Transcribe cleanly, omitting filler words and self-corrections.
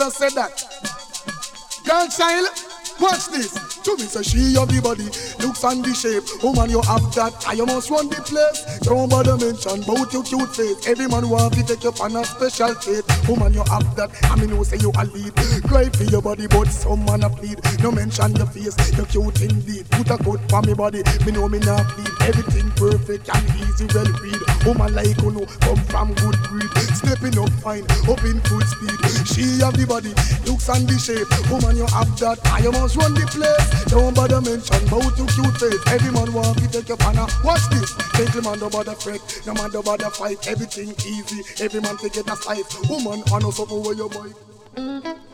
brother said that. Girl child, watch this. To me say she have the body, looks and the shape. Woman you have that, I must run the place. Don't bother mention bout your cute face. Every man want to take you on a special date. Woman you have that, I mean know say you a lead. Cry for your body but some man a plead. No mention your face, you cute indeed. Put a coat for me body, me know me not plead. Everything perfect and easy well read. Woman like you know, come from good breed. Stepping up fine, up in full speed. She have the body, looks and the shape. Woman you have that, I must run the place. Don't bother mention bout your cute face. Every man want to take your panna. Watch this. Gentleman don't bother fret. No man don't bother fight. Everything easy. Every man to get a slice. Woman, I know something where your boy.